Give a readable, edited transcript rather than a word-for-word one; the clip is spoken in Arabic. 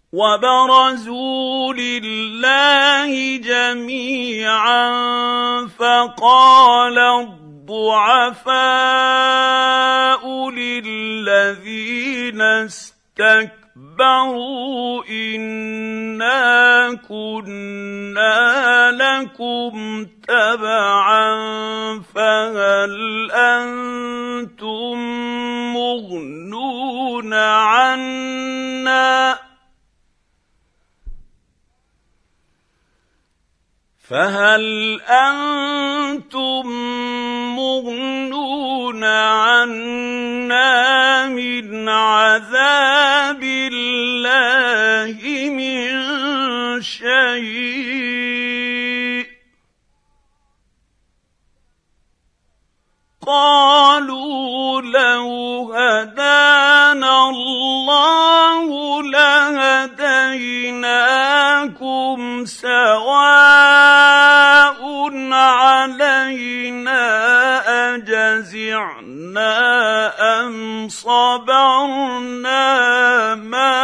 وبرزوا لله جميعا فقال الضعفاء للذين استكبروا إنا كنا لكم تبعا فهل أنتم مغنون عنا من عذاب الله من شيء قالوا لو هدانا الله لهديناكم سواء علينا أجزعنا أم صبرنا ما